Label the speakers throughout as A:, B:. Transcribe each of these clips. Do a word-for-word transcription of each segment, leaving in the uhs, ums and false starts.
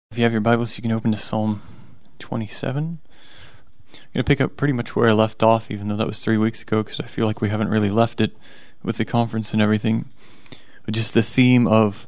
A: If you have your Bibles, you can open to Psalm twenty-seven. I'm going to pick up pretty much where I left off, even though that was three weeks ago, because I feel like we haven't really left it with the conference and everything. But just the theme of,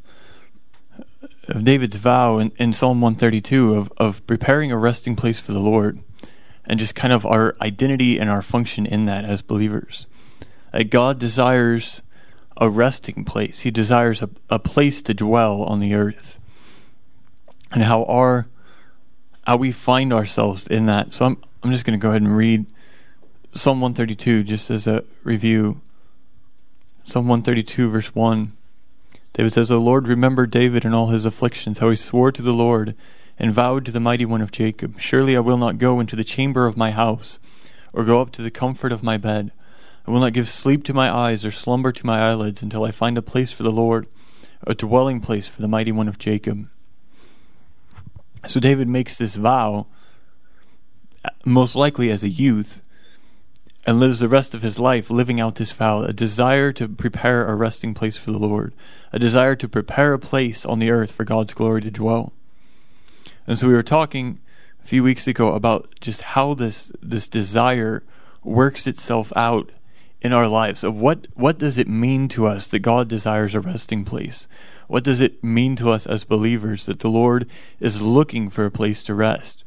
A: of David's vow in, in Psalm one thirty-two of, of preparing a resting place for the Lord, and just kind of our identity and our function in that as believers. That God desires a resting place. He desires a, a place to dwell on the earth. And how our how we find ourselves in that. So I'm I'm just going to go ahead and read Psalm one thirty-two just as a review. Psalm one thirty-two verse one. David says, "O Lord, remember David and all his afflictions, how he swore to the Lord and vowed to the mighty one of Jacob. Surely I will not go into the chamber of my house, or go up to the comfort of my bed. I will not give sleep to my eyes or slumber to my eyelids until I find a place for the Lord, a dwelling place for the mighty one of Jacob." So David makes this vow, most likely as a youth, and lives the rest of his life living out this vow, a desire to prepare a resting place for the Lord, a desire to prepare a place on the earth for God's glory to dwell. And so we were talking a few weeks ago about just how this this desire works itself out in our lives, of what, what does it mean to us that God desires a resting place? What does it mean to us as believers that the Lord is looking for a place to rest?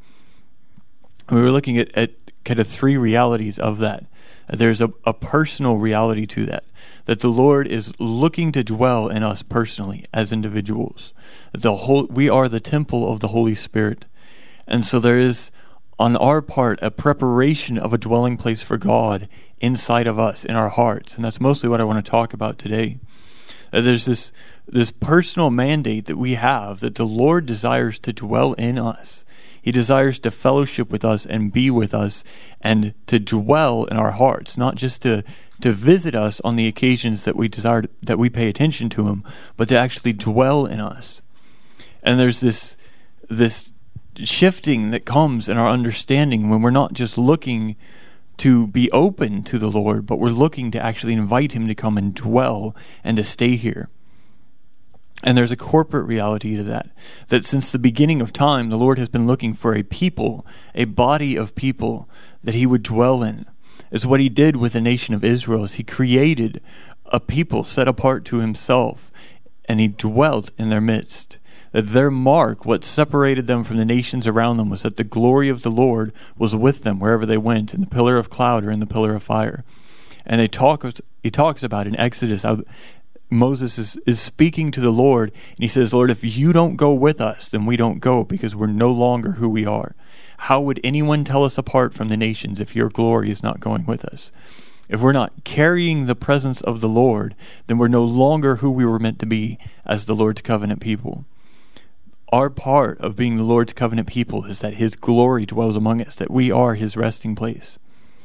A: We were looking at, at kind of three realities of that. There's a, a personal reality to that, that the Lord is looking to dwell in us personally as individuals. That the whole we are the temple of the Holy Spirit. And so there is, on our part, a preparation of a dwelling place for God inside of us, in our hearts. And that's mostly what I want to talk about today. Uh, there's this this personal mandate that we have, that the Lord desires to dwell in us. He desires to fellowship with us and be with us and to dwell in our hearts, not just to, to visit us on the occasions that we desire, to, that we pay attention to Him, but to actually dwell in us. And there's this this shifting that comes in our understanding when we're not just looking to be open to the Lord, but we're looking to actually invite Him to come and dwell and to stay here. And there's a corporate reality to that, that since the beginning of time, the Lord has been looking for a people, a body of people that He would dwell in. It's what He did with the nation of Israel, is He created a people set apart to Himself, and He dwelt in their midst. That their mark, what separated them from the nations around them, was that the glory of the Lord was with them wherever they went, in the pillar of cloud or in the pillar of fire. And he talks, he talks about in Exodus how Moses is, is speaking to the Lord, and he says, "Lord, if you don't go with us, then we don't go, because we're no longer who we are. How would anyone tell us apart from the nations if your glory is not going with us?" If we're not carrying the presence of the Lord, then we're no longer who we were meant to be as the Lord's covenant people. Our part of being the Lord's covenant people is that His glory dwells among us, that we are His resting place.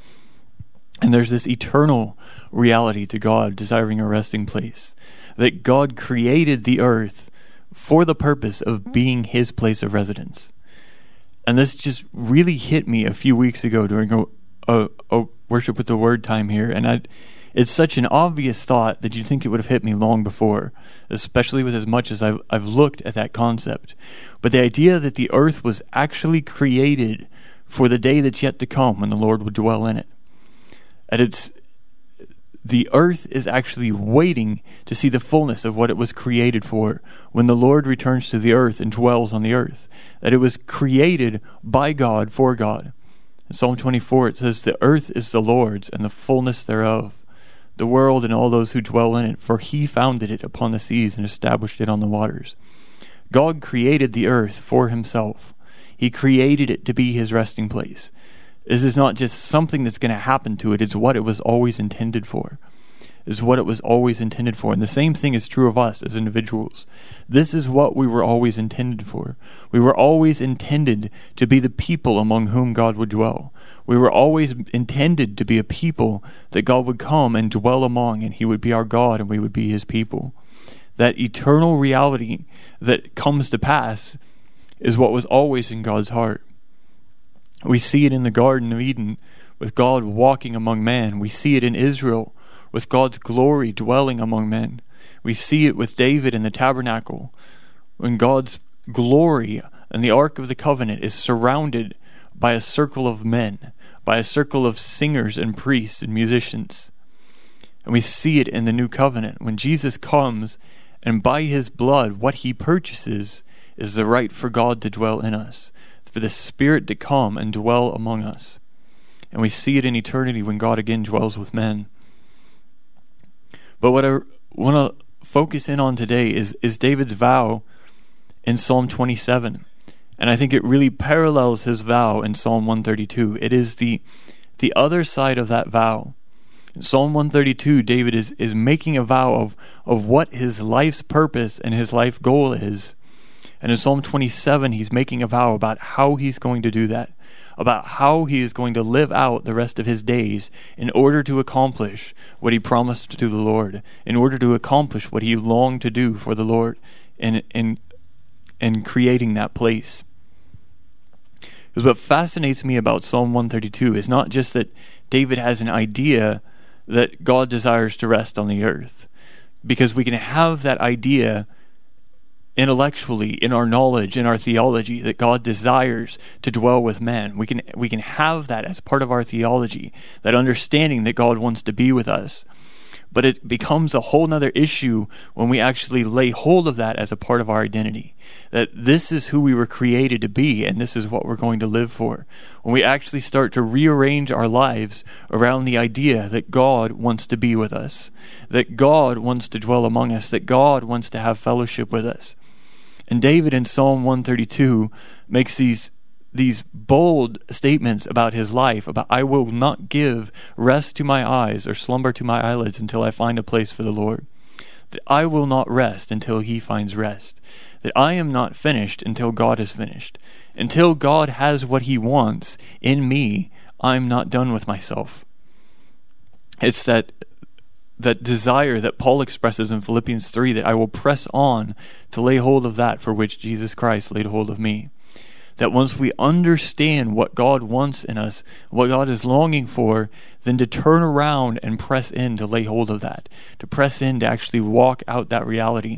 A: And there's this eternal reality to God desiring a resting place, that God created the earth for the purpose of being His place of residence. And this just really hit me a few weeks ago during a, a, a worship with the word time here, and I, it's such an obvious thought that you'd think it would have hit me long before, especially with as much as I've, I've looked at that concept. But the idea that the earth was actually created for the day that's yet to come when the Lord would dwell in it. And it's the earth is actually waiting to see the fullness of what it was created for when the Lord returns to the earth and dwells on the earth. That it was created by God for God. In Psalm twenty-four it says, "The earth is the Lord's and the fullness thereof, the world and all those who dwell in it, for He founded it upon the seas and established it on the waters." God created the earth for Himself. He created it to be His resting place. This is not just something that's going to happen to it. It's what it was always intended for. It's what it was always intended for. And the same thing is true of us as individuals. This is what we were always intended for. We were always intended to be the people among whom God would dwell. We were always intended to be a people that God would come and dwell among, and He would be our God and we would be His people. That eternal reality that comes to pass is what was always in God's heart. We see it in the Garden of Eden with God walking among man. We see it in Israel with God's glory dwelling among men. We see it with David in the tabernacle when God's glory And the Ark of the Covenant is surrounded by a circle of men, by a circle of singers and priests and musicians. And we see it in the New Covenant. When Jesus comes, and by his blood, what he purchases is the right for God to dwell in us, for the Spirit to come and dwell among us. And we see it in eternity when God again dwells with men. But what I want to focus in on today is, is David's vow in Psalm twenty-seven. And I think it really parallels his vow in Psalm one thirty-two. It is the the other side of that vow. In Psalm one thirty-two, David is, is making a vow of, of what his life's purpose and his life goal is. And in Psalm twenty-seven, he's making a vow about how he's going to do that, about how he is going to live out the rest of his days in order to accomplish what he promised to the Lord, in order to accomplish what he longed to do for the Lord in, in, in creating that place. Because what fascinates me about Psalm one thirty-two is not just that David has an idea that God desires to rest on the earth, because we can have that idea intellectually in our knowledge, in our theology, that God desires to dwell with men. We can we can have that as part of our theology, that understanding that God wants to be with us. But it becomes a whole nother issue when we actually lay hold of that as a part of our identity. That this is who we were created to be, and this is what we're going to live for. When we actually start to rearrange our lives around the idea that God wants to be with us, that God wants to dwell among us, that God wants to have fellowship with us. And David in Psalm one thirty-two makes these these bold statements about his life, about I will not give rest to my eyes or slumber to my eyelids until I find a place for the Lord. That I will not rest until he finds rest. That I am not finished until God is finished. Until God has what he wants in me, I'm not done with myself. It's that that desire that Paul expresses in Philippians three, that I will press on to lay hold of that for which Jesus Christ laid hold of me. That once we understand what God wants in us, what God is longing for, then to turn around and press in to lay hold of that, to press in to actually walk out that reality.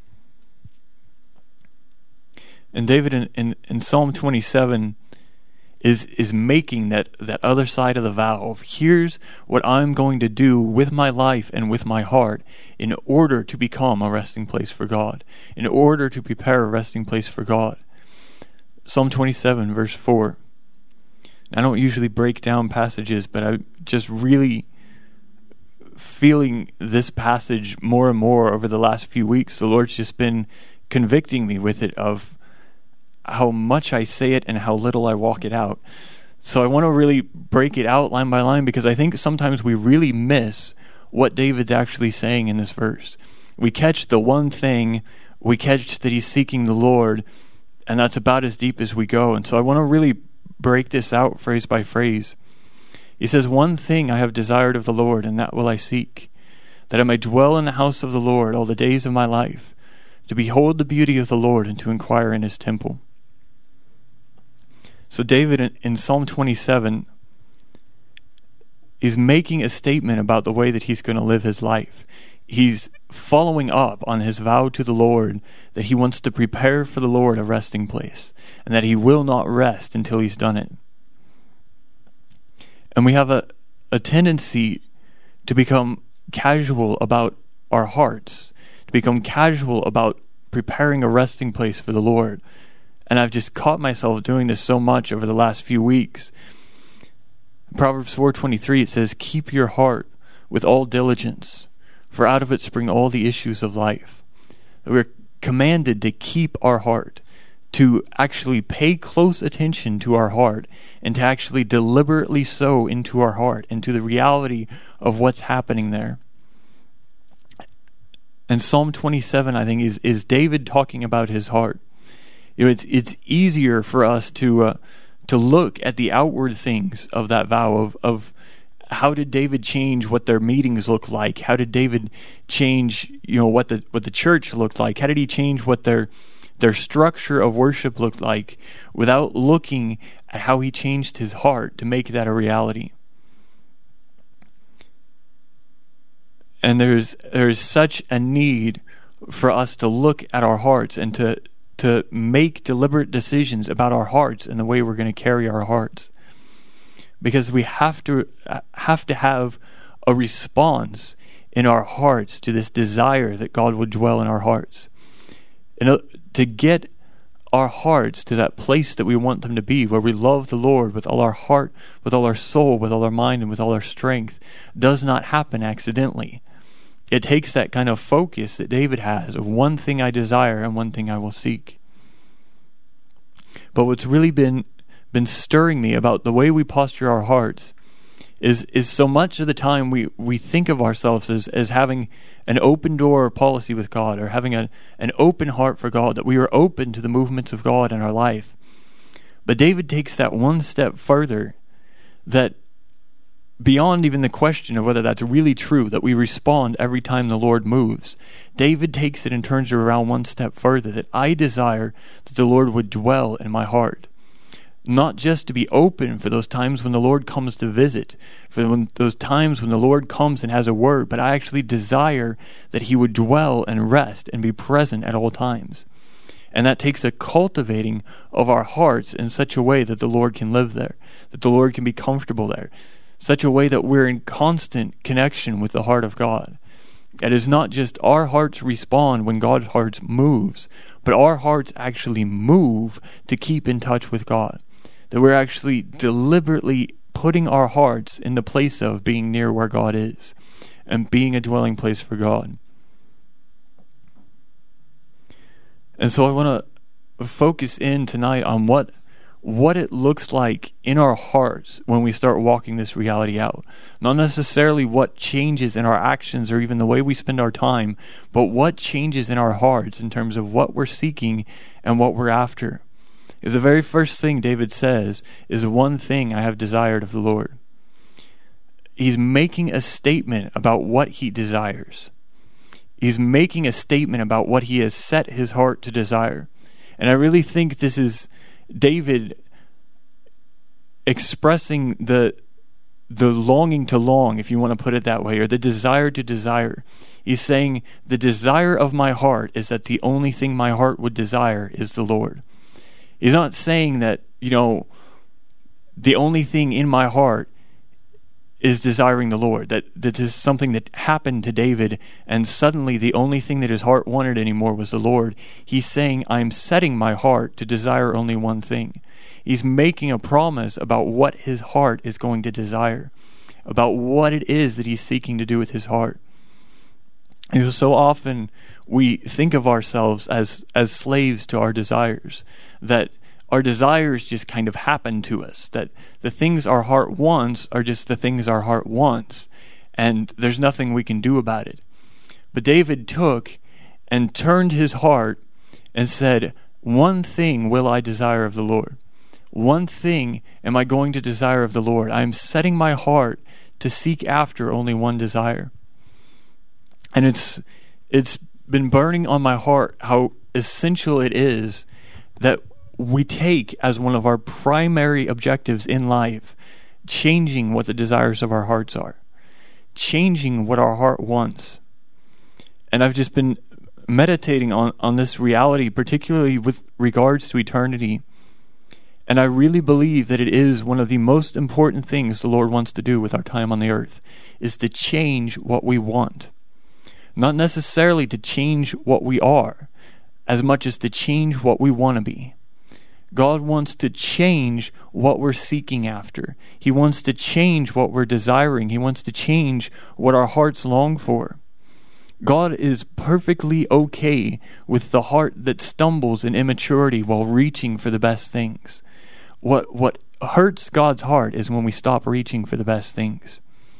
A: And David in, in, in Psalm twenty-seven is is making that, that other side of the vow of here's what I'm going to do with my life and with my heart in order to become a resting place for God, in order to prepare a resting place for God. Psalm twenty-seven, verse four. I don't usually break down passages, but I'm just really feeling this passage more and more over the last few weeks. The Lord's just been convicting me with it of how much I say it and how little I walk it out. So I want to really break it out line by line, because I think sometimes we really miss what David's actually saying in this verse. We catch the one thing, we catch that he's seeking the Lord, and that's about as deep as we go. And so I want to really break this out phrase by phrase. He says, one thing I have desired of the Lord, and that will I seek, that I may dwell in the house of the Lord all the days of my life, to behold the beauty of the Lord and to inquire in his temple. So David in, in Psalm twenty-seven is making a statement about the way that he's going to live his life. He's following up on his vow to the Lord that he wants to prepare for the Lord a resting place, and that he will not rest until he's done it. And we have a, a tendency to become casual about our hearts, to become casual about preparing a resting place for the Lord. And I've just caught myself doing this so much over the last few weeks. In Proverbs four twenty-three, it says, keep your heart with all diligence, for out of it spring all the issues of life. We're commanded to keep our heart, to actually pay close attention to our heart, and to actually deliberately sow into our heart, into the reality of what's happening there. And Psalm twenty-seven, I think, is, is David talking about his heart. You know, it's it's easier for us to uh, to look at the outward things of that vow of of how did David change what their meetings looked like? How did David change, you know, what the what the church looked like? How did he change what their their structure of worship looked like, without looking at how he changed his heart to make that a reality? And there's there's such a need for us to look at our hearts and to to make deliberate decisions about our hearts and the way we're going to carry our hearts. Because we have to have to have a response in our hearts to this desire that God would dwell in our hearts. And to get our hearts to that place that we want them to be, where we love the Lord with all our heart, with all our soul, with all our mind, and with all our strength, does not happen accidentally. It takes that kind of focus that David has of one thing I desire and one thing I will seek. But what's really been been stirring me about the way we posture our hearts is is so much of the time we, we think of ourselves as, as having an open door policy with God, or having a, an open heart for God, that we are open to the movements of God in our life. But David takes that one step further, that beyond even the question of whether that's really true, that we respond every time the Lord moves, David takes it and turns it around one step further, that I desire that the Lord would dwell in my heart. Not just to be open for those times when the Lord comes to visit, for when, those times when the Lord comes and has a word, but I actually desire that He would dwell and rest and be present at all times. And that takes a cultivating of our hearts in such a way that the Lord can live there, that the Lord can be comfortable there, such a way that we're in constant connection with the heart of God. It is not just our hearts respond when God's heart moves, but our hearts actually move to keep in touch with God. That we're actually deliberately putting our hearts in the place of being near where God is and being a dwelling place for God. And so I want to focus in tonight on what what it looks like in our hearts when we start walking this reality out. Not necessarily what changes in our actions or even the way we spend our time, but what changes in our hearts in terms of what we're seeking and what we're after. Is the very first thing David says is one thing I have desired of the Lord. He's making a statement about what he desires. He's making a statement about what he has set his heart to desire. And I really think this is David expressing the the longing to long, if you want to put it that way, or the desire to desire. He's saying, the desire of my heart is that the only thing my heart would desire is the Lord. He's not saying that, you know, the only thing in my heart is desiring the Lord, that, that this is something that happened to David, and suddenly the only thing that his heart wanted anymore was the Lord. He's saying, I'm setting my heart to desire only one thing. He's making a promise about what his heart is going to desire, about what it is that he's seeking to do with his heart. And so often we think of ourselves as, as slaves to our desires, that our desires just kind of happen to us, that the things our heart wants are just the things our heart wants, and there's nothing we can do about it. But David took and turned his heart and said, one thing will I desire of the Lord. One thing am I going to desire of the Lord. I am setting my heart to seek after only one desire. And it's it's been burning on my heart how essential it is that we take as one of our primary objectives in life changing what the desires of our hearts are, changing what our heart wants. And I've just been meditating on, on this reality, particularly with regards to eternity. And I really believe that it is one of the most important things the Lord wants to do with our time on the earth, is to change what we want. Not necessarily to change what we are, as much as to change what we want to be. God wants to change what we're seeking after. He wants to change what we're desiring. He wants to change what our hearts long for. God is perfectly okay with the heart that stumbles in immaturity while reaching for the best things. What what hurts God's heart is when we stop reaching for the best things.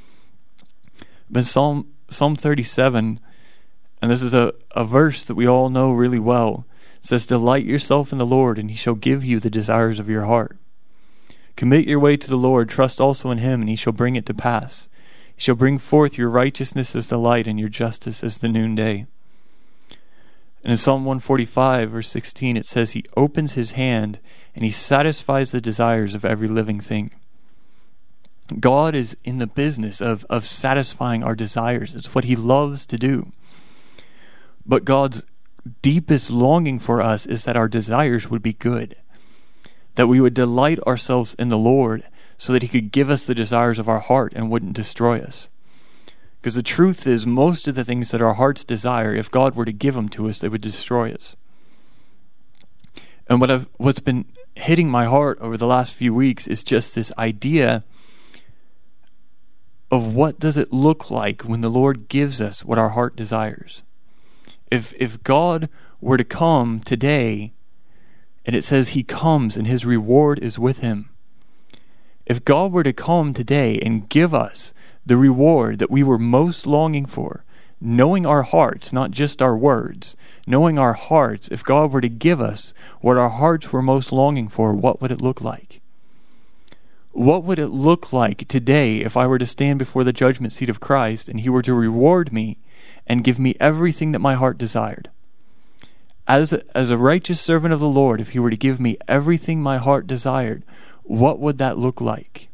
A: But Psalm Psalm thirty-seven, and this is a, a verse that we all know really well, says, delight yourself in the Lord, and He shall give you the desires of your heart. Commit your way to the Lord, trust also in Him, and He shall bring it to pass. He shall bring forth your righteousness as the light, and your justice as the noonday. And in Psalm one forty-five, verse sixteen, it says, He opens His hand, and He satisfies the desires of every living thing. God is in the business of, of satisfying our desires. It's what He loves to do. But God's deepest longing for us is that our desires would be good, that we would delight ourselves in the Lord so that he could give us the desires of our heart and wouldn't destroy us. Because the truth is, most of the things that our hearts desire, if God were to give them to us, they would destroy us. And what I've, what's been hitting my heart over the last few weeks is just this idea of what does it look like when the Lord gives us what our heart desires. If if God were to come today, and it says he comes and his reward is with him. If God were to come today and give us the reward that we were most longing for, knowing our hearts, not just our words, knowing our hearts, if God were to give us what our hearts were most longing for, what would it look like? What would it look like today if I were to stand before the judgment seat of Christ and he were to reward me and give me everything that my heart desired? As a, as a righteous servant of the Lord, if he were to give me everything my heart desired, what would that look like?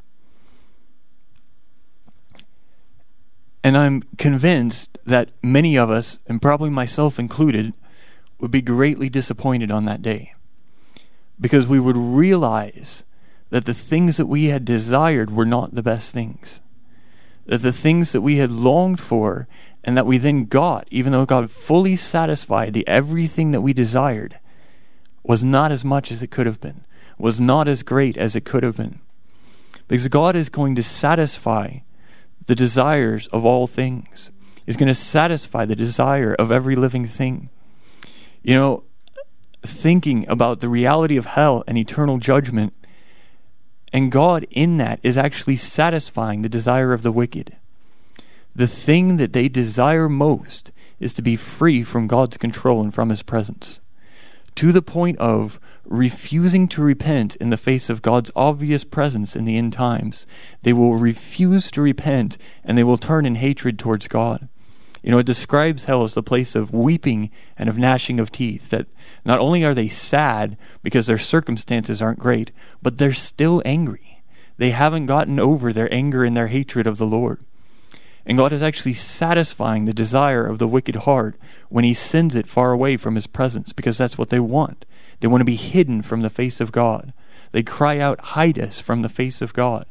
A: And I'm convinced that many of us, and probably myself included, would be greatly disappointed on that day. Because we would realize that the things that we had desired were not the best things. That the things that we had longed for and that we then got, even though God fully satisfied the everything that we desired, was not as much as it could have been, was not as great as it could have been. Because God is going to satisfy the desires of all things. He's going to satisfy the desire of every living thing. You know, thinking about the reality of hell and eternal judgment, and God in that is actually satisfying the desire of the wicked. The thing that they desire most is to be free from God's control and from his presence, to the point of refusing to repent in the face of God's obvious presence in the end times. They will refuse to repent, and they will turn in hatred towards God. You know, it describes hell as the place of weeping and of gnashing of teeth, that not only are they sad because their circumstances aren't great, but they're still angry. They haven't gotten over their anger and their hatred of the Lord. And God is actually satisfying the desire of the wicked heart when he sends it far away from his presence, because that's what they want. They want to be hidden from the face of God. They cry out, "Hide us from the face of God."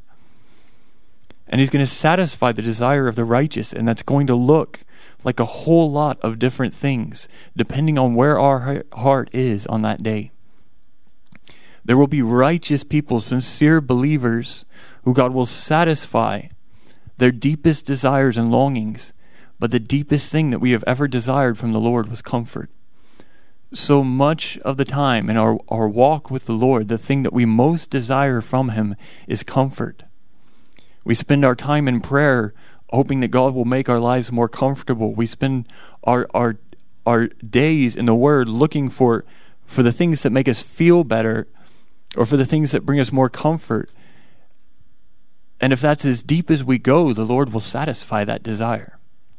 A: And he's going to satisfy the desire of the righteous, and that's going to look like a whole lot of different things, depending on where our heart is on that day. There will be righteous people, sincere believers, who God will satisfy their deepest desires and longings, but the deepest thing that we have ever desired from the Lord was comfort. So much of the time in our, our walk with the Lord, the thing that we most desire from him is comfort. We spend our time in prayer hoping that God will make our lives more comfortable. We spend our our our days in the Word looking for, for the things that make us feel better, or for the things that bring us more comfort. And if that's as deep as we go, the Lord will satisfy that desire.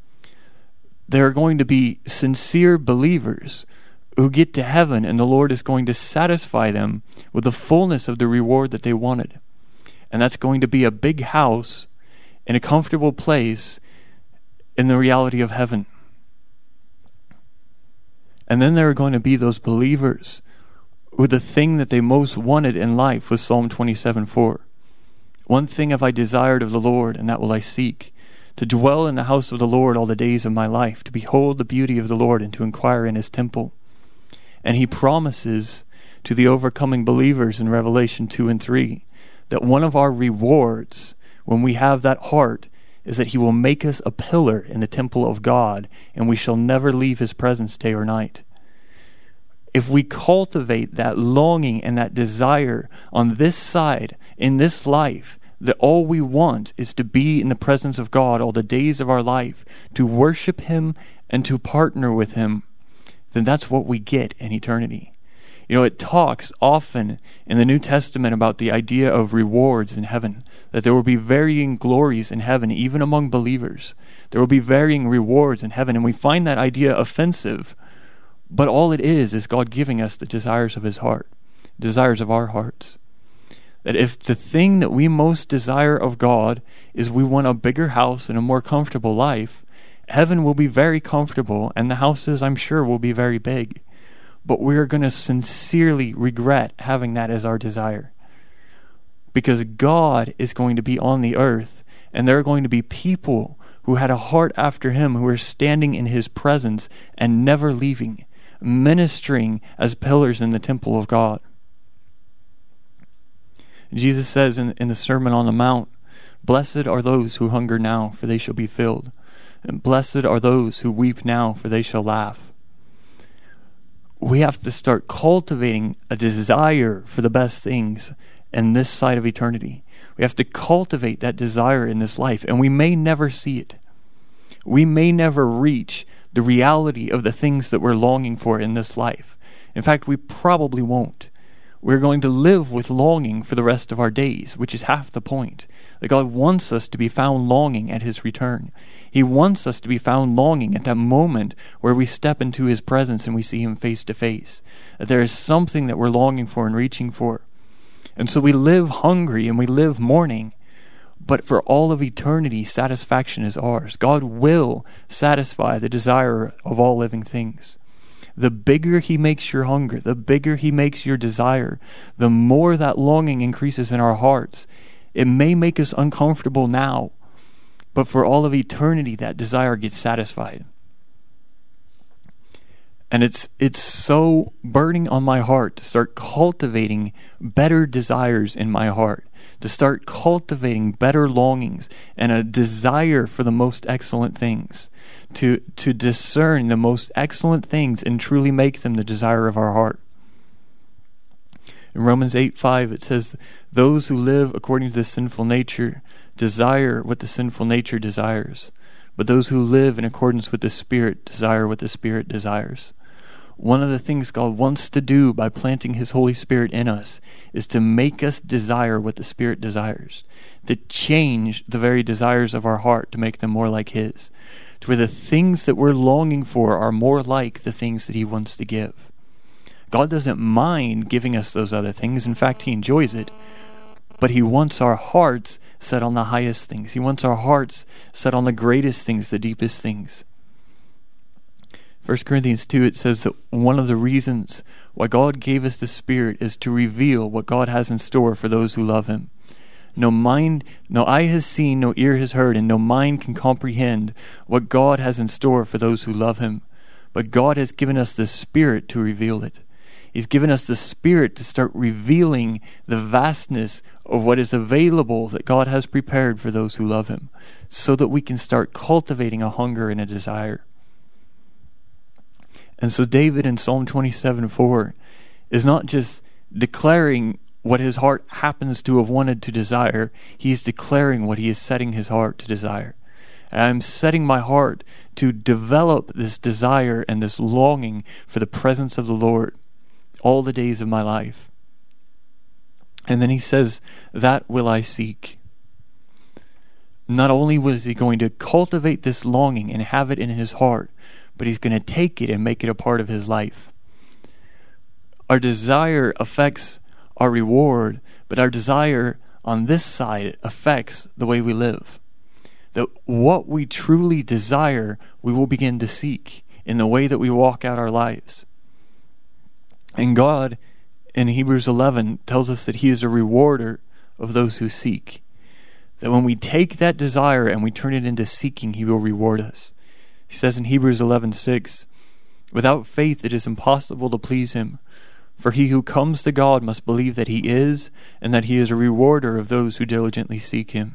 A: There are going to be sincere believers who get to heaven, and the Lord is going to satisfy them with the fullness of the reward that they wanted. And that's going to be a big house in a comfortable place in the reality of heaven. And then there are going to be those believers who the thing that they most wanted in life was Psalm twenty-seven four. One thing have I desired of the Lord, and that will I seek, to dwell in the house of the Lord all the days of my life, to behold the beauty of the Lord and to inquire in his temple. And he promises to the overcoming believers in Revelation two and three that one of our rewards when we have that heart is that he will make us a pillar in the temple of God, and we shall never leave his presence day or night. If we cultivate that longing and that desire on this side, in this life, that all we want is to be in the presence of God all the days of our life, to worship him and to partner with him, then that's what we get in eternity. You know, it talks often in the New Testament about the idea of rewards in heaven, that there will be varying glories in heaven, even among believers. There will be varying rewards in heaven, and we find that idea offensive, but all it is is God giving us the desires of his heart, desires of our hearts. That if the thing that we most desire of God is we want a bigger house and a more comfortable life, heaven will be very comfortable, and the houses, I'm sure, will be very big. But we're going to sincerely regret having that as our desire. Because God is going to be on the earth, and there are going to be people who had a heart after him, who are standing in his presence and never leaving, ministering as pillars in the temple of God. Jesus says in, in the Sermon on the Mount, "Blessed are those who hunger now, for they shall be filled. And blessed are those who weep now, for they shall laugh." We have to start cultivating a desire for the best things in this side of eternity. We have to cultivate that desire in this life, and we may never see it. We may never reach the reality of the things that we're longing for in this life. In fact, we probably won't. We're going to live with longing for the rest of our days, which is half the point. That God wants us to be found longing at his return. He wants us to be found longing at that moment where we step into his presence and we see him face to face. That there is something that we're longing for and reaching for. And so we live hungry and we live mourning. But for all of eternity, satisfaction is ours. God will satisfy the desire of all living things. The bigger he makes your hunger, the bigger he makes your desire, the more that longing increases in our hearts. It may make us uncomfortable now, but for all of eternity, that desire gets satisfied. And it's it's so burning on my heart to start cultivating better desires in my heart, to start cultivating better longings and a desire for the most excellent things, to to discern the most excellent things and truly make them the desire of our heart. In Romans eight five, it says, "Those who live according to the sinful nature desire what the sinful nature desires, but those who live in accordance with the Spirit desire what the Spirit desires." One of the things God wants to do by planting his Holy Spirit in us is to make us desire what the Spirit desires, to change the very desires of our heart to make them more like his, to where the things that we're longing for are more like the things that he wants to give. God doesn't mind giving us those other things. In fact, he enjoys it. But he wants our hearts set on the highest things. He wants our hearts set on the greatest things, the deepest things. First Corinthians two, it says that one of the reasons why God gave us the Spirit is to reveal what God has in store for those who love him. No mind, no eye has seen, no ear has heard, and no mind can comprehend what God has in store for those who love him. But God has given us the Spirit to reveal it. He's given us the Spirit to start revealing the vastness of what is available that God has prepared for those who love him, so that we can start cultivating a hunger and a desire. And so David in Psalm twenty-seven four is not just declaring what his heart happens to have wanted to desire. He's declaring what he is setting his heart to desire. And I'm setting my heart to develop this desire and this longing for the presence of the Lord all the days of my life. And then he says, "That will I seek." Not only was he going to cultivate this longing and have it in his heart, but he's going to take it and make it a part of his life. Our desire affects our reward, but our desire on this side affects the way we live. That what we truly desire, we will begin to seek in the way that we walk out our lives. And God, in Hebrews eleven, tells us that he is a rewarder of those who seek. That when we take that desire and we turn it into seeking, he will reward us. He says in Hebrews eleven six, "Without faith it is impossible to please him. For he who comes to God must believe that he is, and that he is a rewarder of those who diligently seek him."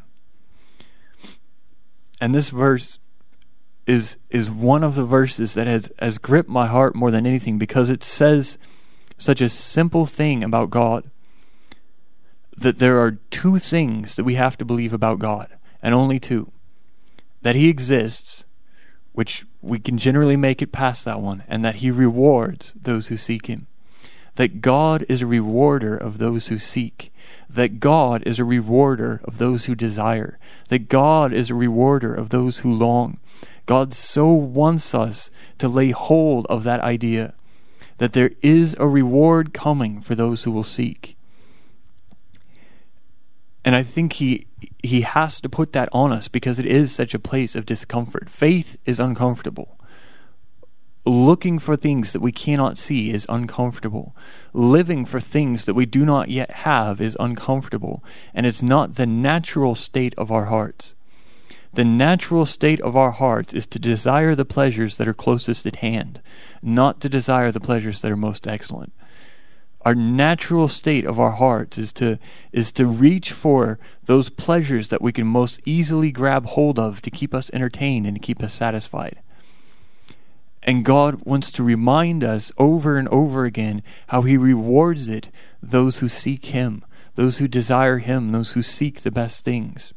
A: And this verse is is one of the verses that has, has gripped my heart more than anything, because it says such a simple thing about God. That there are two things that we have to believe about God, and only two. That he exists, which we can generally make it past that one, and that he rewards those who seek him. That God is a rewarder of those who seek. That God is a rewarder of those who desire. That God is a rewarder of those who long. God so wants us to lay hold of that idea, that there is a reward coming for those who will seek. And I think he he has to put that on us because it is such a place of discomfort. Faith is uncomfortable. Looking for things that we cannot see is uncomfortable. Living for things that we do not yet have is uncomfortable. And it's not the natural state of our hearts. The natural state of our hearts is to desire the pleasures that are closest at hand, not to desire the pleasures that are most excellent. Our natural state of our hearts is to is to reach for those pleasures that we can most easily grab hold of to keep us entertained and to keep us satisfied. And God wants to remind us over and over again how He rewards it those who seek Him, those who desire Him, those who seek the best things.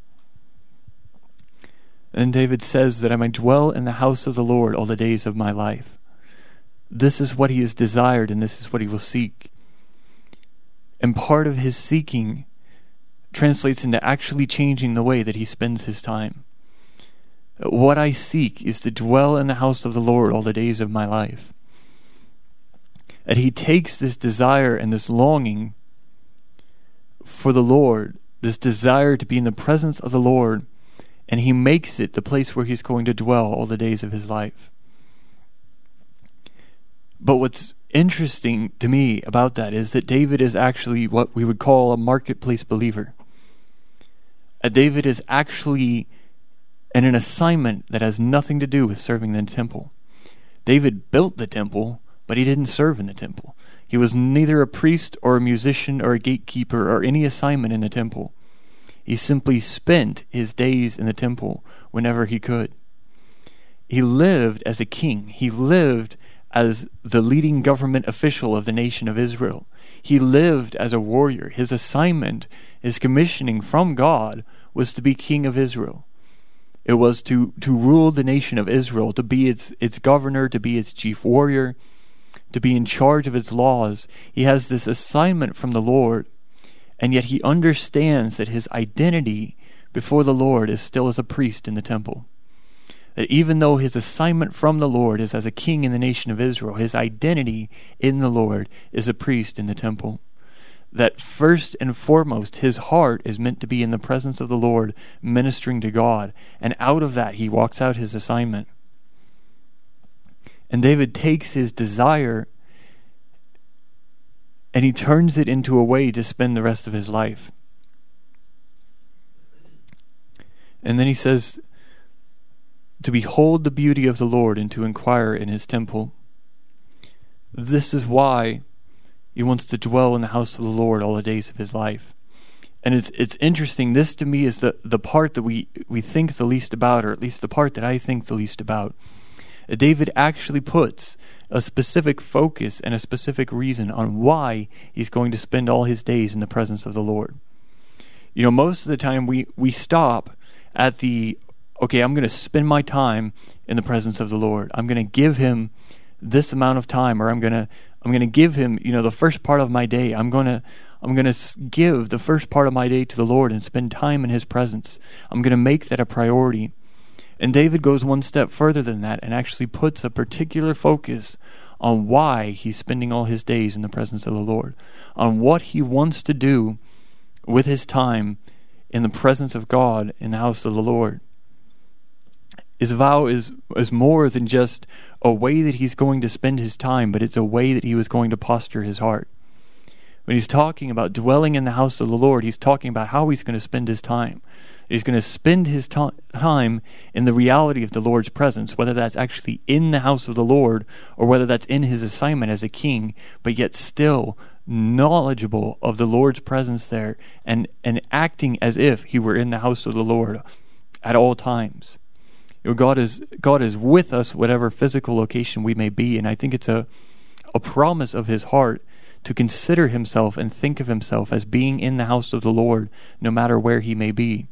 A: And David says that I might dwell in the house of the Lord all the days of my life. This is what he has desired, and this is what he will seek. And part of his seeking translates into actually changing the way that he spends his time. What I seek is to dwell in the house of the Lord all the days of my life. And he takes this desire and this longing for the Lord, this desire to be in the presence of the Lord, and he makes it the place where he's going to dwell all the days of his life. But what's interesting to me about that is that David is actually what we would call a marketplace believer. Uh, David is actually in an assignment that has nothing to do with serving in the temple. David built the temple, but he didn't serve in the temple. He was neither a priest or a musician or a gatekeeper or any assignment in the temple. He simply spent his days in the temple whenever he could. He lived as a king. He lived as the leading government official of the nation of Israel. He lived as a warrior. His assignment, his commissioning from God, was to be king of Israel. It was to, to rule the nation of Israel, to be its, its governor, to be its chief warrior, to be in charge of its laws. He has this assignment from the Lord, and yet he understands that his identity before the Lord is still as a priest in the temple. That even though his assignment from the Lord is as a king in the nation of Israel, his identity in the Lord is a priest in the temple. That first and foremost, his heart is meant to be in the presence of the Lord, ministering to God. And out of that, he walks out his assignment. And David takes his desire and he turns it into a way to spend the rest of his life. And then he says, to behold the beauty of the Lord and to inquire in his temple. This is why he wants to dwell in the house of the Lord all the days of his life. And it's it's interesting. This to me is the, the part that we, we think the least about, or at least the part that I think the least about. David actually puts a specific focus and a specific reason on why he's going to spend all his days in the presence of the Lord. You know, most of the time we, we stop at the, okay, I'm going to spend my time in the presence of the Lord. I'm going to give him this amount of time, or I'm going to I'm going to give him, you know, the first part of my day. I'm going to I'm going to give the first part of my day to the Lord and spend time in his presence. I'm going to make that a priority. And David goes one step further than that and actually puts a particular focus on why he's spending all his days in the presence of the Lord, on what he wants to do with his time in the presence of God in the house of the Lord. His vow is, is more than just a way that he's going to spend his time, but it's a way that he was going to posture his heart. When he's talking about dwelling in the house of the Lord, he's talking about how he's going to spend his time. He's going to spend his t- time in the reality of the Lord's presence, whether that's actually in the house of the Lord or whether that's in his assignment as a king, but yet still knowledgeable of the Lord's presence there and, and acting as if he were in the house of the Lord at all times. You know, God is God is with us whatever physical location we may be, and I think it's a a promise of his heart to consider himself and think of himself as being in the house of the Lord no matter where he may be.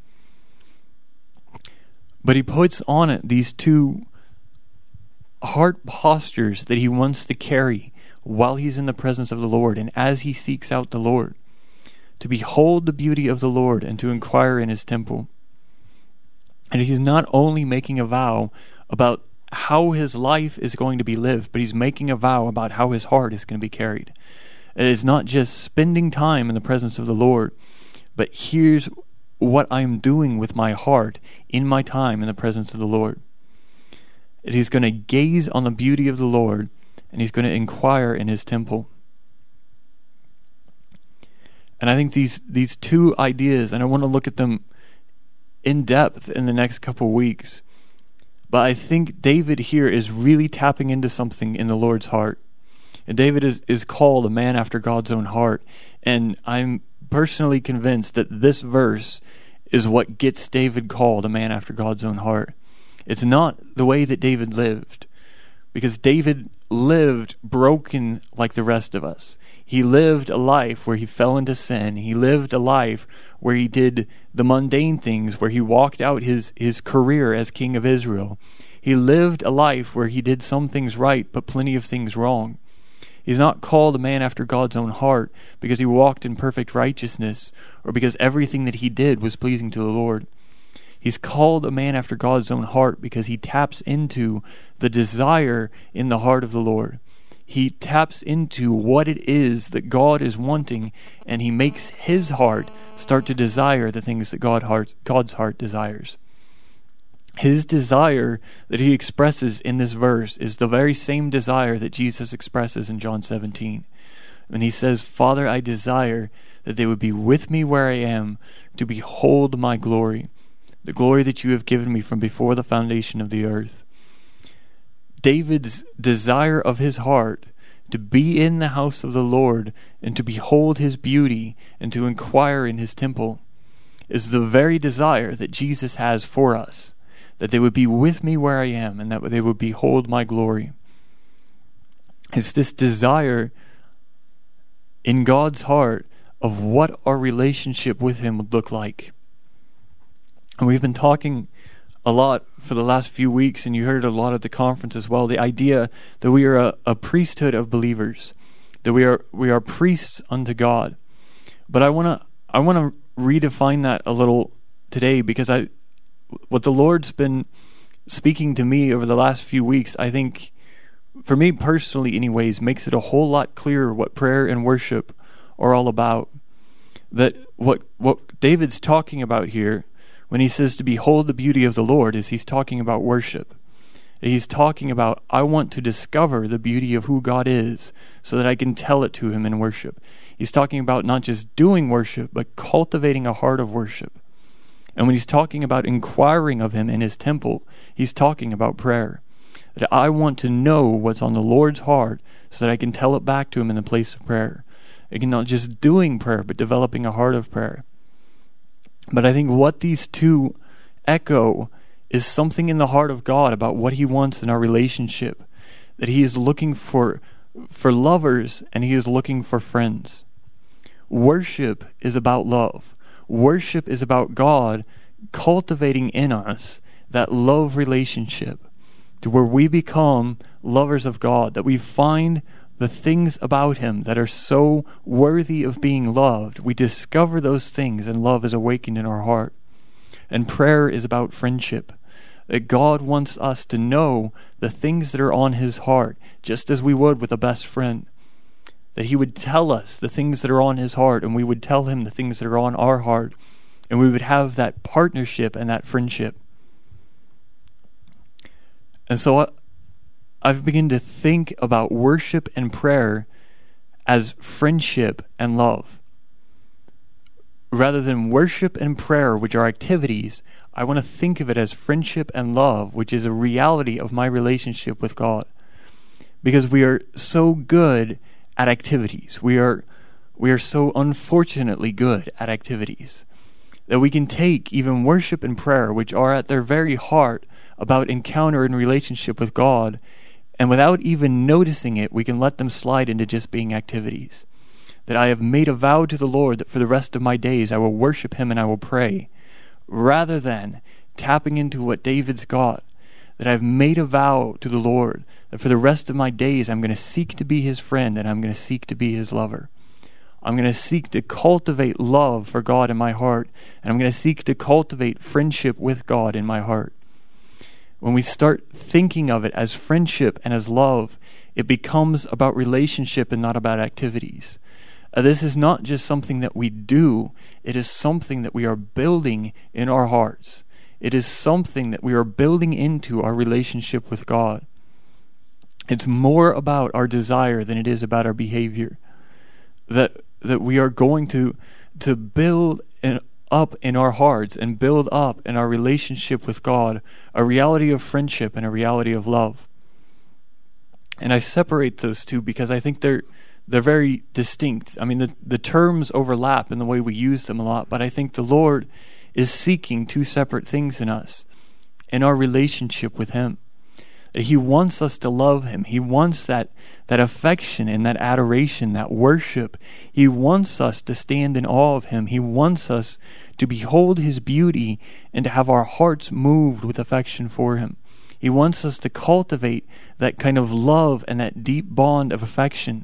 A: But he puts on it these two heart postures that he wants to carry while he's in the presence of the Lord and as he seeks out the Lord, to behold the beauty of the Lord and to inquire in his temple. And he's not only making a vow about how his life is going to be lived, but he's making a vow about how his heart is going to be carried. It is not just spending time in the presence of the Lord, but here's what I'm doing with my heart in my time in the presence of the Lord. And he's going to gaze on the beauty of the Lord, and he's going to inquire in his temple. And I think these these two ideas, and I want to look at them in depth in the next couple weeks, but I think David here is really tapping into something in the Lord's heart. And David is, is called a man after God's own heart. And I'm personally convinced that this verse is what gets David called a man after God's own heart. It's not the way that David lived, because David lived broken like the rest of us. He lived a life where he fell into sin. He lived a life where he did the mundane things, where he walked out his, his career as king of Israel. He lived a life where he did some things right, but plenty of things wrong. He's not called a man after God's own heart because he walked in perfect righteousness or because everything that he did was pleasing to the Lord. He's called a man after God's own heart because he taps into the desire in the heart of the Lord. He taps into what it is that God is wanting, and he makes his heart start to desire the things that God heart, God's heart desires. His desire that he expresses in this verse is the very same desire that Jesus expresses in John seventeen. When he says, "Father, I desire that they would be with me where I am, to behold my glory, the glory that you have given me from before the foundation of the earth." David's desire of his heart to be in the house of the Lord and to behold his beauty and to inquire in his temple is the very desire that Jesus has for us, that they would be with me where I am and that they would behold my glory. It's this desire in God's heart of what our relationship with him would look like. And we've been talking a lot for the last few weeks, and you heard a lot at the conference as well, the idea that we are a, a priesthood of believers, that we are we are priests unto God. But I want to I want to redefine that a little today, because I what the Lord's been speaking to me over the last few weeks, I think, for me personally anyways, makes it a whole lot clearer what prayer and worship are all about. That what what David's talking about here when he says to behold the beauty of the Lord is he's talking about worship. He's talking about, I want to discover the beauty of who God is so that I can tell it to him in worship. He's talking about not just doing worship, but cultivating a heart of worship. And when he's talking about inquiring of him in his temple, he's talking about prayer. That I want to know what's on the Lord's heart so that I can tell it back to him in the place of prayer. Again, not just doing prayer, but developing a heart of prayer. But I think what these two echo is something in the heart of God about what he wants in our relationship. That he is looking for for lovers and he is looking for friends. Worship is about love. Worship is about God cultivating in us that love relationship to where we become lovers of God, that we find the things about him that are so worthy of being loved. We discover those things and love is awakened in our heart. And prayer is about friendship. That God wants us to know the things that are on his heart, just as we would with a best friend. That he would tell us the things that are on his heart, and we would tell him the things that are on our heart. And we would have that partnership and that friendship. And so I, I've begun to think about worship and prayer as friendship and love. Rather than worship and prayer, which are activities, I want to think of it as friendship and love, which is a reality of my relationship with God. Because we are so good at activities. We are we are so unfortunately good at activities that we can take even worship and prayer, which are at their very heart about encounter and relationship with God, and without even noticing it, we can let them slide into just being activities. That I have made a vow to the Lord that for the rest of my days I will worship him and I will pray, rather than tapping into what David's got. That I've made a vow to the Lord that for the rest of my days I'm going to seek to be his friend and I'm going to seek to be his lover. I'm going to seek to cultivate love for God in my heart, and I'm going to seek to cultivate friendship with God in my heart. When we start thinking of it as friendship and as love, it becomes about relationship and not about activities. Uh, this is not just something that we do, it is something that we are building in our hearts. It is something that we are building into our relationship with God. It's more about our desire than it is about our behavior. That that we are going to to build in, up in our hearts and build up in our relationship with God a reality of friendship and a reality of love. And I separate those two because I think they're they're very distinct. I mean, the, the terms overlap in the way we use them a lot, but I think the Lord is seeking two separate things in us, in our relationship with Him. That He wants us to love Him. He wants that, that affection and that adoration, that worship. He wants us to stand in awe of Him. He wants us to behold His beauty and to have our hearts moved with affection for Him. He wants us to cultivate that kind of love and that deep bond of affection.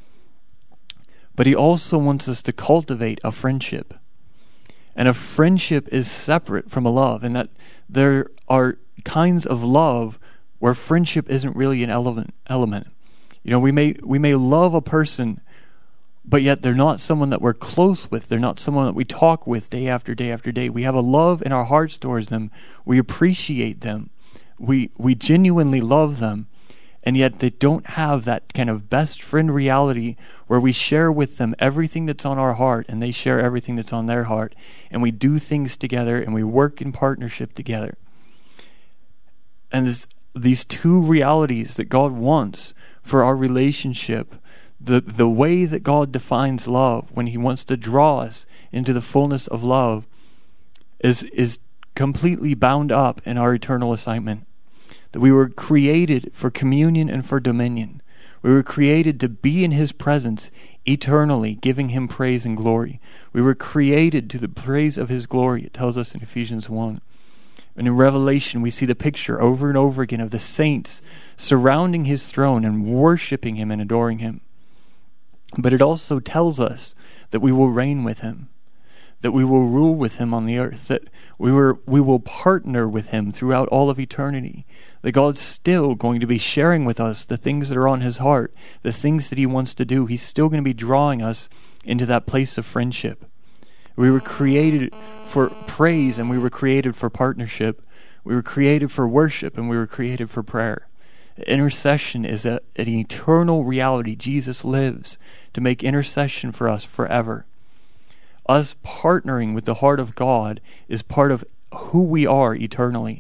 A: But He also wants us to cultivate a friendship. And a friendship is separate from a love, and that there are kinds of love where friendship isn't really an element. Element, you know, we may we may love a person, but yet they're not someone that we're close with. They're not someone that we talk with day after day after day. We have a love in our hearts towards them. We appreciate them. We we genuinely love them, and yet they don't have that kind of best friend reality where we share with them everything that's on our heart, and they share everything that's on their heart, and we do things together, and we work in partnership together. And this. These two realities that God wants for our relationship, the the way that God defines love when He wants to draw us into the fullness of love, is is completely bound up in our eternal assignment. That we were created for communion and for dominion. We were created to be in His presence eternally, giving Him praise and glory. We were created to the praise of His glory, it tells us in Ephesians one. And in Revelation, we see the picture over and over again of the saints surrounding His throne and worshiping Him and adoring Him. But it also tells us that we will reign with Him, that we will rule with Him on the earth, that we were we will partner with Him throughout all of eternity, that God's still going to be sharing with us the things that are on His heart, the things that He wants to do. He's still going to be drawing us into that place of friendship. We were created for praise, and we were created for partnership. We were created for worship, and we were created for prayer. Intercession is a, an eternal reality. Jesus lives to make intercession for us forever. Us partnering with the heart of God is part of who we are eternally.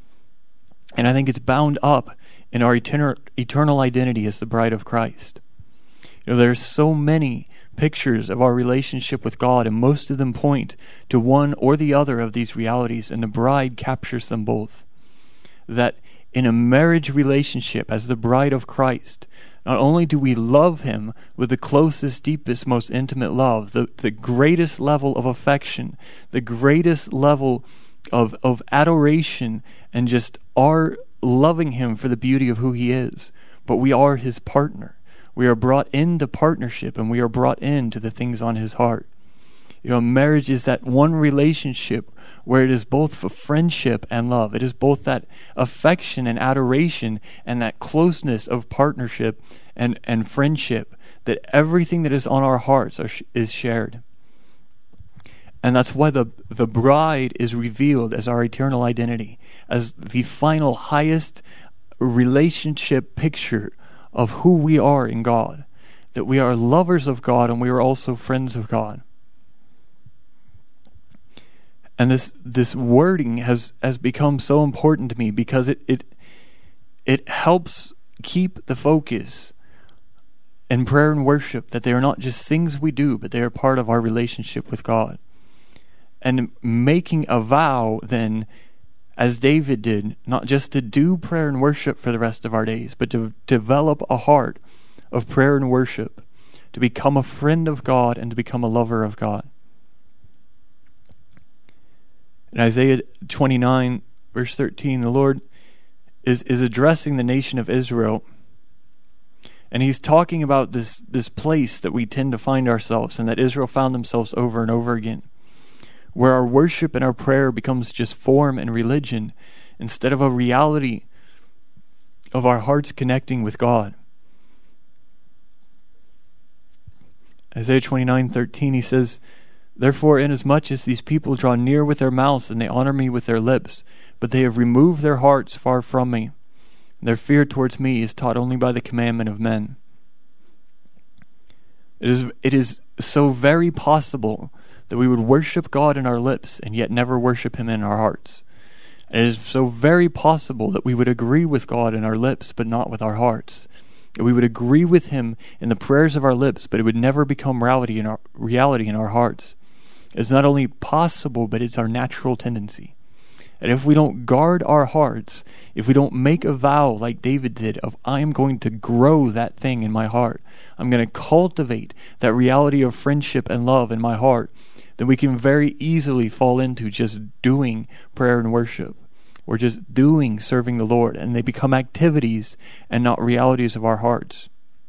A: And I think it's bound up in our eternal, eternal identity as the bride of Christ. You know, there's so many pictures of our relationship with God, and most of them point to one or the other of these realities, and the bride captures them both. That in a marriage relationship as the bride of Christ, not only do we love Him with the closest, deepest, most intimate love, the, the greatest level of affection, the greatest level of, of adoration, and just our loving Him for the beauty of who He is, but we are His partner. We are brought into partnership, and we are brought into the things on His heart. You know, marriage is that one relationship where it is both for friendship and love. It is both that affection and adoration and that closeness of partnership and, and friendship, that everything that is on our hearts are, is shared. And that's why the, the bride is revealed as our eternal identity, as the final, highest relationship picture of who we are in God, that we are lovers of God and we are also friends of God. And this this wording has, has become so important to me because it, it it helps keep the focus in prayer and worship, that they are not just things we do, but they are part of our relationship with God. And making a vow then, as David did, not just to do prayer and worship for the rest of our days, but to develop a heart of prayer and worship, to become a friend of God and to become a lover of God. In Isaiah twenty-nine, verse thirteen, the Lord is, is addressing the nation of Israel, and He's talking about this, this place that we tend to find ourselves, and that Israel found themselves over and over again, where our worship and our prayer becomes just form and religion instead of a reality of our hearts connecting with God. Isaiah twenty-nine thirteen, he says, "Therefore, inasmuch as these people draw near with their mouths, and they honor me with their lips, but they have removed their hearts far from me, their fear towards me is taught only by the commandment of men." It is, it is so very possible that we would worship God in our lips and yet never worship him in our hearts. It is so very possible that we would agree with God in our lips but not with our hearts. That we would agree with him in the prayers of our lips, but it would never become reality in our reality in our hearts. It's not only possible, but it's our natural tendency. And if we don't guard our hearts, if we don't make a vow like David did of, I am going to grow that thing in my heart, I'm going to cultivate that reality of friendship and love in my heart, then we can very easily fall into just doing prayer and worship. We're just doing serving the Lord, and they become activities and not realities of our hearts.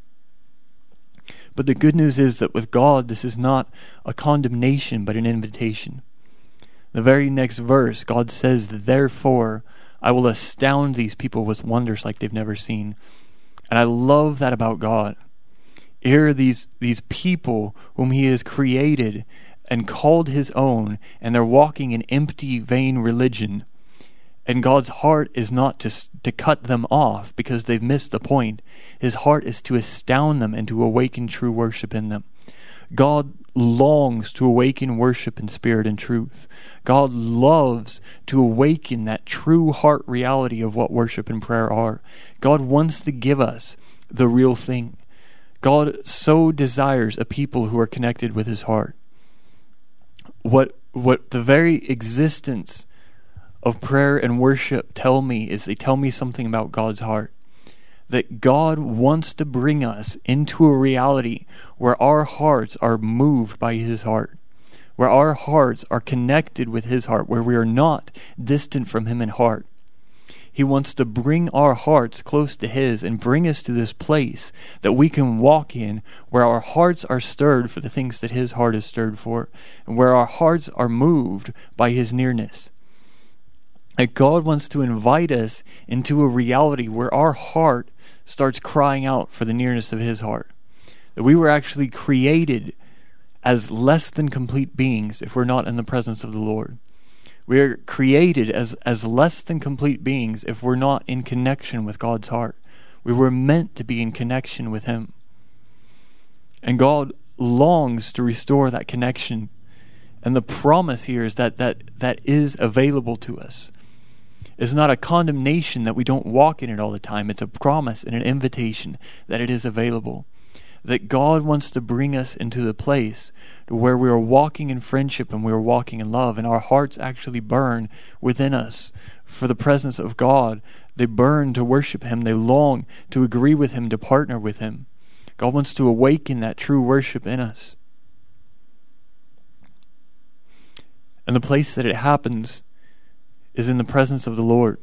A: But the good news is that with God, this is not a condemnation, but an invitation. The very next verse, God says, "Therefore, I will astound these people with wonders like they've never seen." And I love that about God. Here are these, these people whom he has created and called his own, and they're walking in empty, vain religion. And God's heart is not just to cut them off because they've missed the point. His heart is to astound them and to awaken true worship in them. God longs to awaken worship in spirit and truth. God loves to awaken that true heart reality of what worship and prayer are. God wants to give us the real thing. God so desires a people who are connected with his heart. What what the very existence of prayer and worship tell me is they tell me something about God's heart. That God wants to bring us into a reality where our hearts are moved by his heart, where our hearts are connected with his heart, where we are not distant from him in heart. He wants to bring our hearts close to his and bring us to this place that we can walk in, where our hearts are stirred for the things that his heart is stirred for, and where our hearts are moved by his nearness. And God wants to invite us into a reality where our heart starts crying out for the nearness of his heart. That we were actually created as less than complete beings if we're not in the presence of the Lord. We are created as, as less than complete beings if we're not in connection with God's heart. We were meant to be in connection with him. And God longs to restore that connection. And the promise here is that that, that is available to us. It's not a condemnation that we don't walk in it all the time. It's a promise and an invitation that it is available. That God wants to bring us into the place where we are walking in friendship and we are walking in love, and our hearts actually burn within us for the presence of God. They burn to worship him. They long to agree with him, to partner with him. God wants to awaken that true worship in us. And the place that it happens is in the presence of the Lord.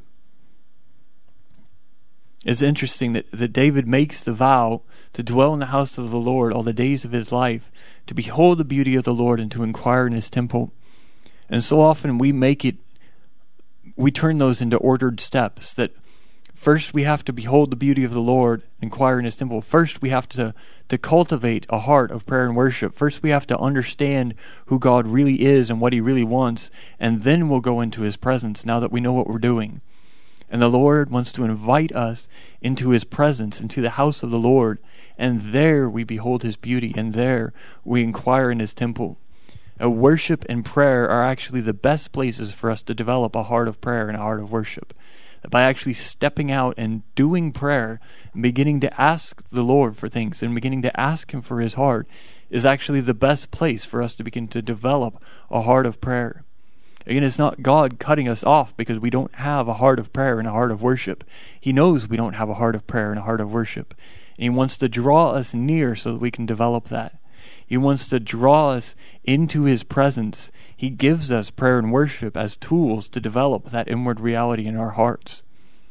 A: It's interesting that, that David makes the vow to dwell in the house of the Lord all the days of his life, to behold the beauty of the Lord and to inquire in his temple. And so often we make it, we turn those into ordered steps, that first we have to behold the beauty of the Lord, inquire in his temple. First we have to, to cultivate a heart of prayer and worship. First we have to understand who God really is and what he really wants, and then we'll go into his presence now that we know what we're doing. And the Lord wants to invite us into his presence, into the house of the Lord, and there we behold his beauty, and there we inquire in his temple. Uh, worship and prayer are actually the best places for us to develop a heart of prayer and a heart of worship. By actually stepping out and doing prayer and beginning to ask the Lord for things and beginning to ask him for his heart is actually the best place for us to begin to develop a heart of prayer. Again, it's not God cutting us off because we don't have a heart of prayer and a heart of worship. He knows we don't have a heart of prayer and a heart of worship. And he wants to draw us near so that we can develop that. He wants to draw us into his presence. He gives us prayer and worship as tools to develop that inward reality in our hearts.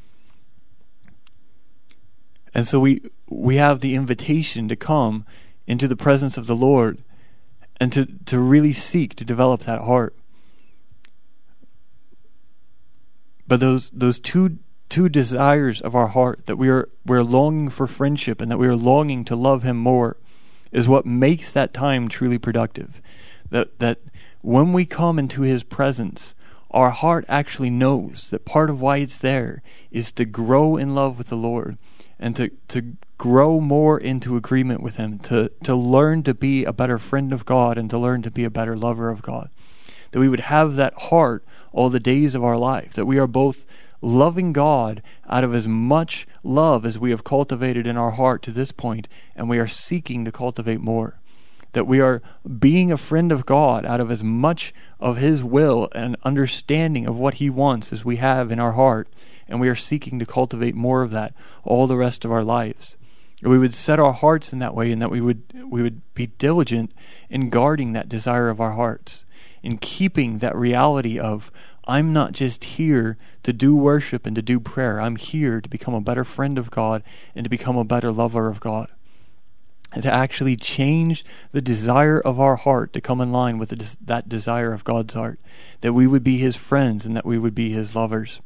A: And so we we have the invitation to come into the presence of the Lord and to, to really seek to develop that heart. But those those two two desires of our heart, that we are we're longing for friendship and that we are longing to love him more, is what makes that time truly productive. That that when we come into his presence, our heart actually knows that part of why it's there is to grow in love with the Lord and to, to grow more into agreement with him, to, to learn to be a better friend of God and to learn to be a better lover of God. That we would have that heart all the days of our life, that we are both loving God out of as much love as we have cultivated in our heart to this point, and we are seeking to cultivate more. That we are being a friend of God out of as much of his will and understanding of what he wants as we have in our heart, and we are seeking to cultivate more of that all the rest of our lives. We would set our hearts in that way, and that we would we would be diligent in guarding that desire of our hearts, in keeping that reality of, I'm not just here to do worship and to do prayer. I'm here to become a better friend of God and to become a better lover of God. And to actually change the desire of our heart to come in line with the, that desire of God's heart. That we would be his friends and that we would be his lovers.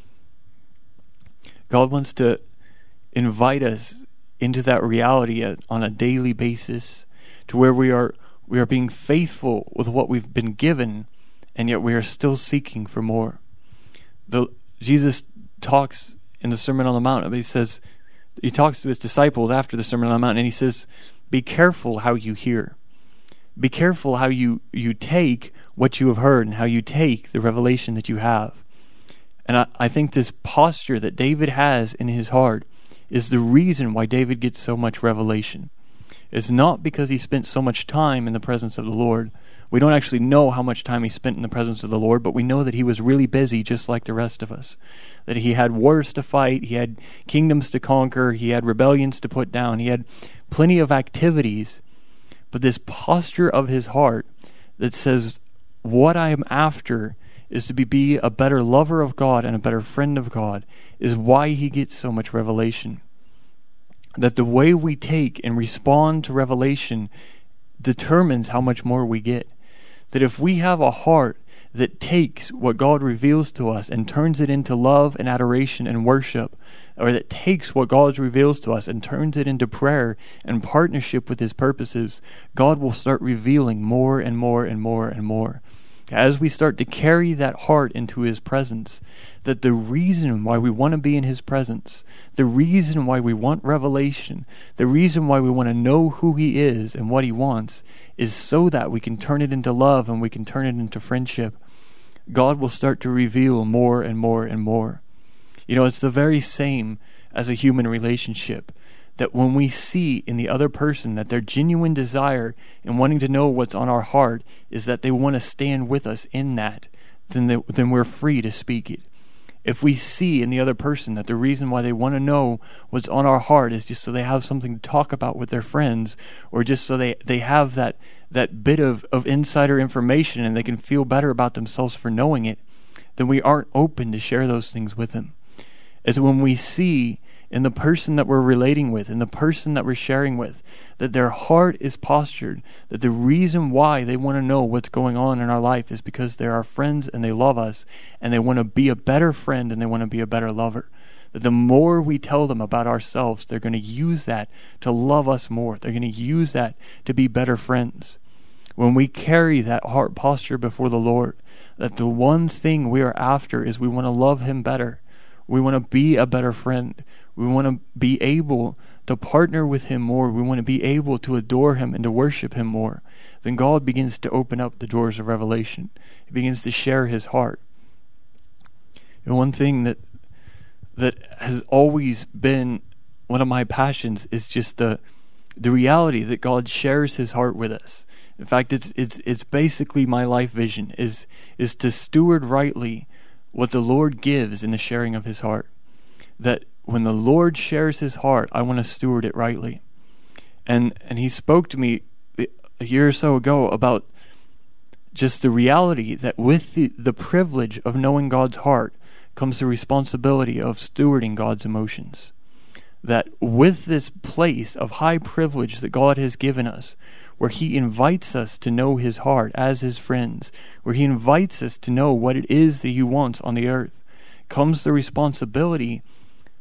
A: God wants to invite us into that reality on a daily basis, to where we are we are being faithful with what we've been given, and yet we are still seeking for more. The, Jesus talks in the Sermon on the Mount, he says, he talks to his disciples after the Sermon on the Mount, and he says, be careful how you hear. Be careful how you, you take what you have heard and how you take the revelation that you have. And I, I think this posture that David has in his heart is the reason why David gets so much revelation. It's not because he spent so much time in the presence of the Lord. We don't actually know how much time he spent in the presence of the Lord, but we know that he was really busy just like the rest of us. That he had wars to fight, he had kingdoms to conquer, he had rebellions to put down, he had plenty of activities. But this posture of his heart that says, what I am after is to be, be a better lover of God and a better friend of God, is why he gets so much revelation. That the way we take and respond to revelation determines how much more we get. That if we have a heart that takes what God reveals to us and turns it into love and adoration and worship, or that takes what God reveals to us and turns it into prayer and partnership with his purposes, God will start revealing more and more and more and more. As we start to carry that heart into his presence, that the reason why we want to be in his presence, the reason why we want revelation, the reason why we want to know who he is and what he wants, is so that we can turn it into love and we can turn it into friendship. God will start to reveal more and more and more. You know, it's the very same as a human relationship. That when we see in the other person that their genuine desire in wanting to know what's on our heart is that they want to stand with us in that, then they, then we're free to speak it. If we see in the other person that the reason why they want to know what's on our heart is just so they have something to talk about with their friends, or just so they, they have that, that bit of, of insider information and they can feel better about themselves for knowing it, then we aren't open to share those things with them. It's when we see in the person that we're relating with, in the person that we're sharing with, that their heart is postured, that the reason why they want to know what's going on in our life is because they're our friends and they love us, and they want to be a better friend and they want to be a better lover. That the more we tell them about ourselves, they're going to use that to love us more. They're going to use that to be better friends. When we carry that heart posture before the Lord, that the one thing we are after is we want to love him better. We want to be a better friend. We want to be able to partner with him more. We want to be able to adore him and to worship him more. Then God begins to open up the doors of revelation. He begins to share his heart. And one thing that that has always been one of my passions is just the the reality that God shares his heart with us. In fact, it's it's it's basically my life vision is is to steward rightly what the Lord gives in the sharing of his heart. That when the Lord shares his heart, I want to steward it rightly. And and he spoke to me a year or so ago about just the reality that with the, the privilege of knowing God's heart comes the responsibility of stewarding God's emotions. That with this place of high privilege that God has given us, where he invites us to know his heart as his friends, where he invites us to know what it is that he wants on the earth, comes the responsibility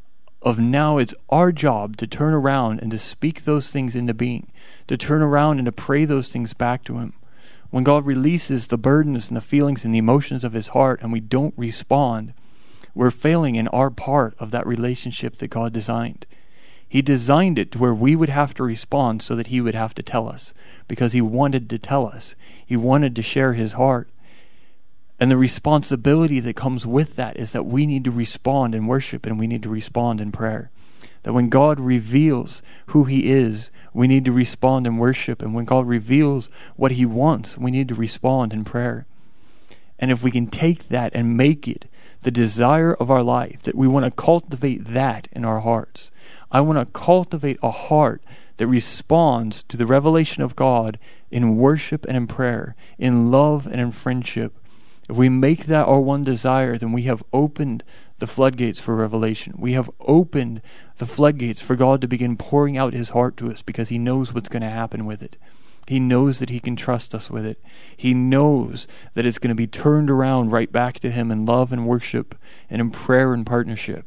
A: of now it's our job to turn around and to speak those things into being, to turn around and to pray those things back to him. When God releases the burdens and the feelings and the emotions of his heart and we don't respond, we're failing in our part of that relationship that God designed. He designed it to where we would have to respond so that he would have to tell us, because he wanted to tell us. He wanted to share his heart. And the responsibility that comes with that is that we need to respond in worship and we need to respond in prayer. That when God reveals who he is, we need to respond in worship. And when God reveals what he wants, we need to respond in prayer. And if we can take that and make it the desire of our life, that we want to cultivate that in our hearts. I want to cultivate a heart that responds to the revelation of God in worship and in prayer, in love and in friendship. If we make that our one desire, then we have opened the floodgates for revelation. We have opened the floodgates for God to begin pouring out his heart to us, because he knows what's going to happen with it. He knows that he can trust us with it. He knows that it's going to be turned around right back to him in love and worship and in prayer and partnership.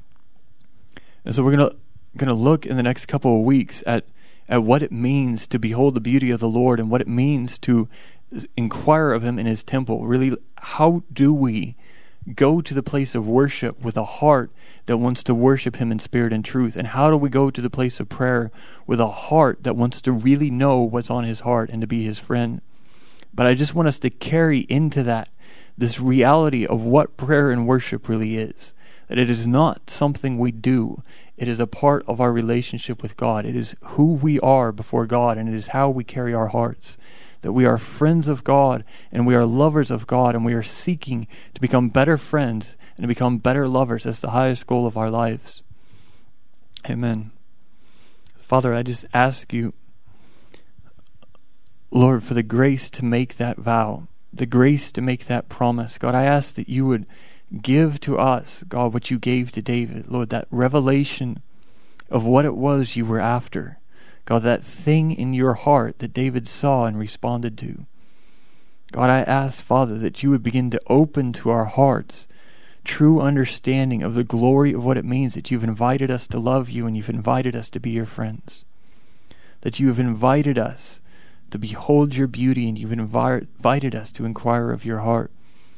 A: And so we're going to going to look in the next couple of weeks at at what it means to behold the beauty of the Lord and what it means to inquire of him in his temple. Really, how do we go to the place of worship with a heart that wants to worship him in spirit and truth? And how do we go to the place of prayer with a heart that wants to really know what's on his heart and to be his friend? But I just want us to carry into that this reality of what prayer and worship really is. That it is not something we do. It is a part of our relationship with God. It is who we are before God, and it is how we carry our hearts. That we are friends of God, and we are lovers of God, and we are seeking to become better friends and to become better lovers as the highest goal of our lives. Amen. Father, I just ask you, Lord, for the grace to make that vow, the grace to make that promise. God, I ask that you would give to us, God, what you gave to David. Lord, that revelation of what it was you were after. God, that thing in your heart that David saw and responded to. God, I ask, Father, that you would begin to open to our hearts true understanding of the glory of what it means that you've invited us to love you and you've invited us to be your friends. That you have invited us to behold your beauty and you've invi- invited us to inquire of your heart.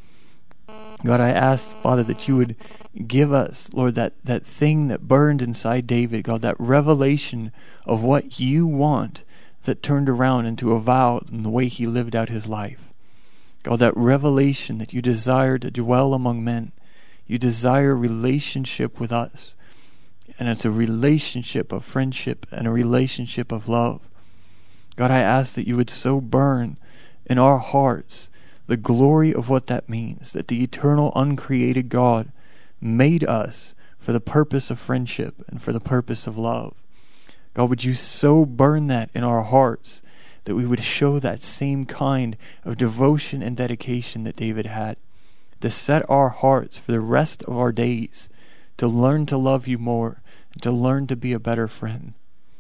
A: God, I ask, Father, that you would give us, Lord, that, that thing that burned inside David, God, that revelation of what you want that turned around into a vow in the way he lived out his life. God, that revelation that you desire to dwell among men. You desire relationship with us. And it's a relationship of friendship and a relationship of love. God, I ask that you would so burn in our hearts the glory of what that means, that the eternal, uncreated God made us for the purpose of friendship and for the purpose of love. God, would you so burn that in our hearts that we would show that same kind of devotion and dedication that David had, to set our hearts for the rest of our days, to learn to love you more, and to learn to be a better friend.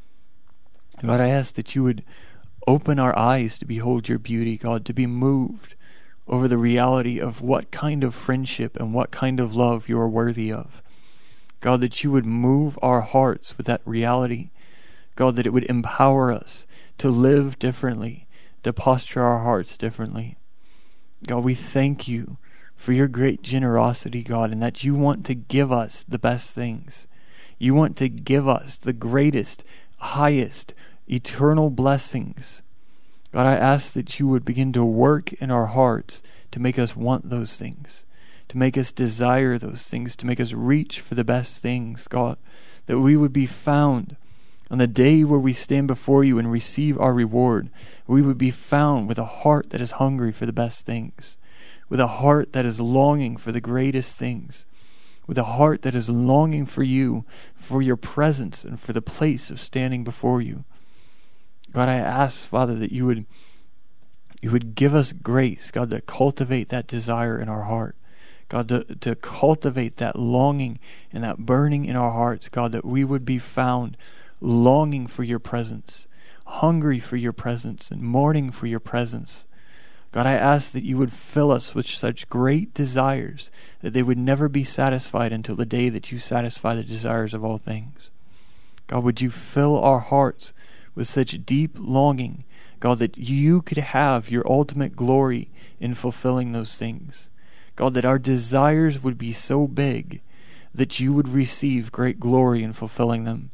A: God, I ask that you would open our eyes to behold your beauty, God, to be moved over the reality of what kind of friendship and what kind of love you are worthy of. God, that you would move our hearts with that reality. God, that it would empower us to live differently, to posture our hearts differently. God, we thank you for your great generosity, God, and that you want to give us the best things. You want to give us the greatest, highest, eternal blessings. God, I ask that you would begin to work in our hearts to make us want those things, to make us desire those things, to make us reach for the best things, God, that we would be found on the day where we stand before you and receive our reward. We would be found with a heart that is hungry for the best things, with a heart that is longing for the greatest things, with a heart that is longing for you, for your presence, and for the place of standing before you. God, I ask, Father, that you would you would give us grace, God, to cultivate that desire in our heart. God, to, to cultivate that longing and that burning in our hearts, God, that we would be found longing for your presence, hungry for your presence, and mourning for your presence. God, I ask that you would fill us with such great desires that they would never be satisfied until the day that you satisfy the desires of all things. God, would you fill our hearts with such deep longing, God, that you could have your ultimate glory in fulfilling those things. God, that our desires would be so big that you would receive great glory in fulfilling them.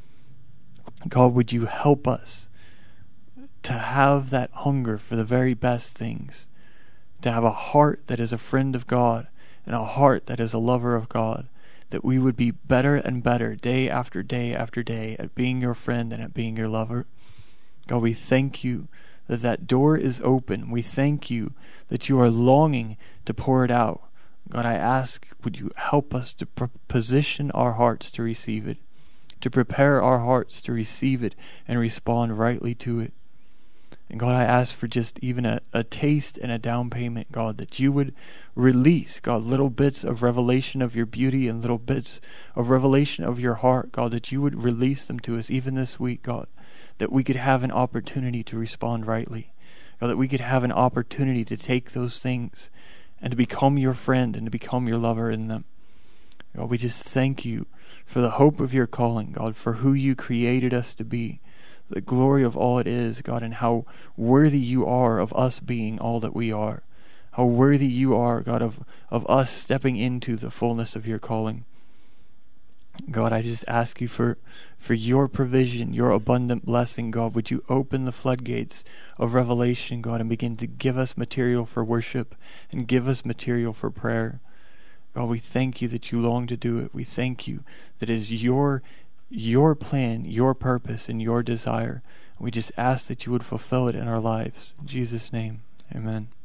A: God, would you help us to have that hunger for the very best things, to have a heart that is a friend of God and a heart that is a lover of God, that we would be better and better day after day after day at being your friend and at being your lover. God, we thank you that that door is open. We thank you that you are longing to pour it out. God, I ask, would you help us to pr- position our hearts to receive it, to prepare our hearts to receive it and respond rightly to it. And God, I ask for just even a, a taste and a down payment, God, that you would release, God, little bits of revelation of your beauty and little bits of revelation of your heart, God, that you would release them to us even this week, God, that we could have an opportunity to respond rightly, God, that we could have an opportunity to take those things and to become your friend and to become your lover in them. God, we just thank you for the hope of your calling, God, for who you created us to be, the glory of all it is, God, and how worthy you are of us being all that we are. How worthy you are, God, of, of us stepping into the fullness of your calling. God, I just ask you for, for your provision, your abundant blessing, God. Would you open the floodgates of revelation, God, and begin to give us material for worship and give us material for prayer. God, we thank you that you long to do it. We thank you that it is your your plan, your purpose, and your desire. We just ask that you would fulfill it in our lives. In Jesus' name, amen.